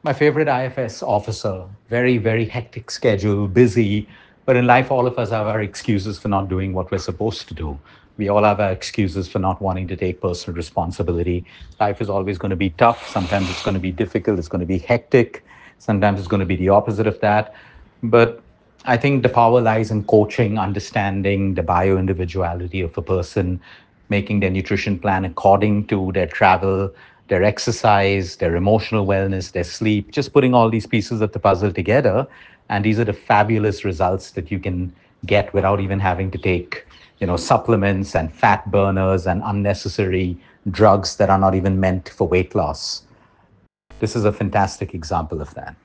My favorite IFS officer, very, very hectic schedule, busy. But in life, all of us have our excuses for not doing what we're supposed to do. We all have our excuses for not wanting to take personal responsibility. Life is always going to be tough. Sometimes it's going to be difficult. It's going to be hectic. Sometimes it's going to be the opposite of that. But I think the power lies in coaching, understanding the bio individuality of a person, making their nutrition plan according to their travel, their exercise, their emotional wellness, their sleep, just putting all these pieces of the puzzle together. And these are the fabulous results that you can get without even having to take, supplements and fat burners and unnecessary drugs that are not even meant for weight loss. This is a fantastic example of that.